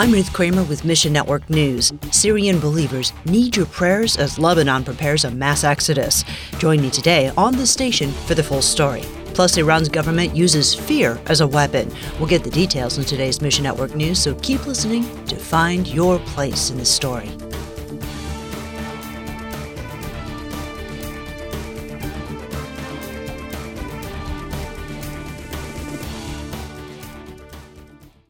I'm Ruth Kramer with Mission Network News. Syrian believers need your prayers as Lebanon prepares a mass exodus. Join me today on the station for the full story. Plus, Iran's government uses fear as a weapon. We'll get the details in today's Mission Network News, so keep listening to find your place in the story.